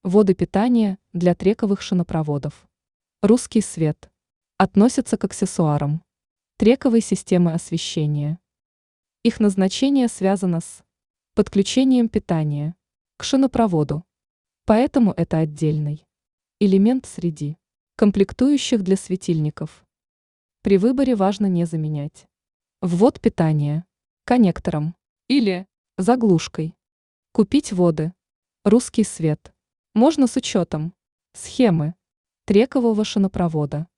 Воды питания для трековых шинопроводов. Русский свет. Относятся к аксессуарам трековой системы освещения. Их назначение связано с подключением питания к шинопроводу. Поэтому это отдельный элемент среди комплектующих для светильников. При выборе важно не заменять ввод питания коннектором или заглушкой. Купить воды «Русский свет» можно с учетом схемы трекового шинопровода.